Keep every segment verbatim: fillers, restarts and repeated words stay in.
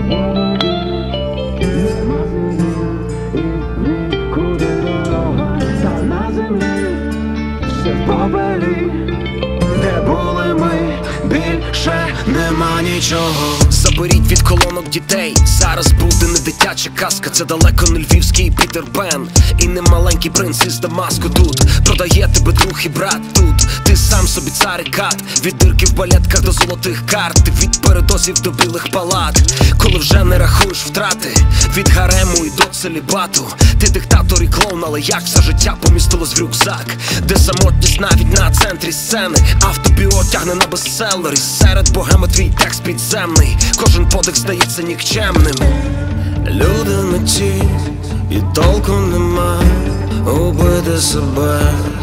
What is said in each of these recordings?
Де були ми, більше нема нічого. Заберіть від колонок дітей, зараз буде не дитяча казка. Це далеко не львівський Пітер Пен і не маленький принц із Дамаску. Тут продає тебе друг і брат. Тут ти сам собі цар і кат. Від дирки в балетках до золотих карт, від передозів до білих палат. Коли вже не рахуєш втрати, від гарему і до целібату. Ти диктатор і клоун, але як все життя помістилось в рюкзак, де самотність навіть на центрі сцени. Автобіо тягне на бестселери. Серед богеми твій текст підземний. Кожен подих здається нікчемним. Люди не ті, і толку нема убити себе.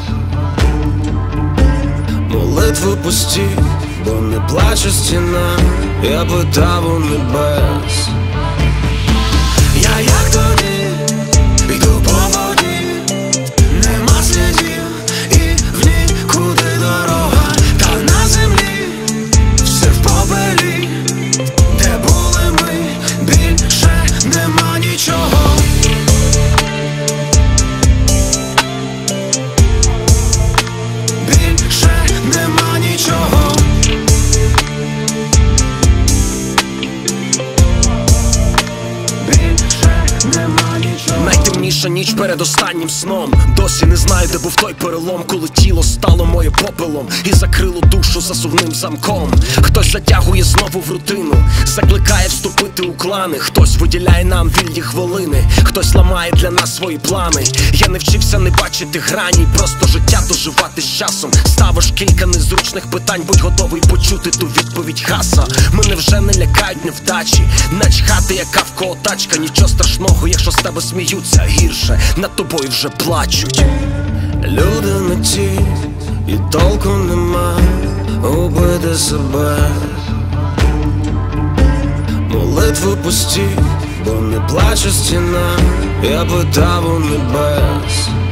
Молитви пусті, бо не плаче стіна. Я питав у небес. Я як тоді йду по воді, нема слідів і в нікуди дорога. Та на землі все в попелі. Де були ми, більше нема нічого. Більше нема нічого. Найтемніша ніч перед останнім сном. Досі не знаю, де був той перелом, коли тіло стало моє попелом і закрило душу засувним замком. Хтось затягує знову в рутину, закликає вступити у клани. Хтось виділяє нам вільні хвилини, хтось ламає для нас свої плани. Я не вчився не бачити грані, просто життя доживати з часом. Ставиш кілька незручних питань, будь готовий почути ту відповідь хаса. Мене вже не лякають невдачі, начхати яка в кого тачка. Нічого страшного, якщо з тебе сміються, гірше над тобою вже плачуть. Люди не ті, і толку нема убити себе. Молитви пусті, бо не плаче стіна. Я питав у небес.